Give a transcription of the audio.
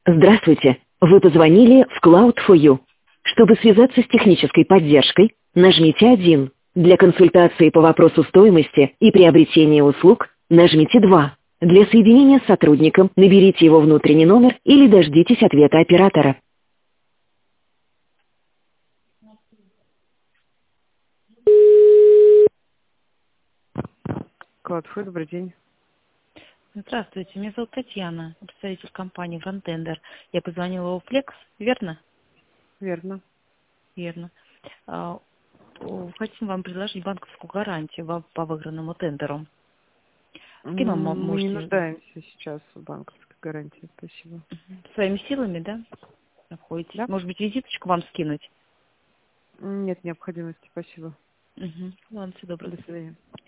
Здравствуйте. Вы позвонили в Cloud4U. Чтобы связаться с технической поддержкой, нажмите 1. Для консультации по вопросу стоимости и приобретения услуг нажмите 2. Для соединения с сотрудником наберите его внутренний номер или дождитесь ответа оператора. Cloud4, добрый день. Здравствуйте, меня зовут Татьяна, представитель компании Frontender. Я позвонила в Flex, верно? Верно. Верно. Хотим вам предложить банковскую гарантию по выигранному тендеру. С кем вы Мы не можете? нуждаемся сейчас в банковской гарантии. Спасибо. Своими силами, да? Находитесь? Да? Может быть, визиточку вам скинуть? Нет необходимости. Спасибо. Ладно, все доброго. До свидания.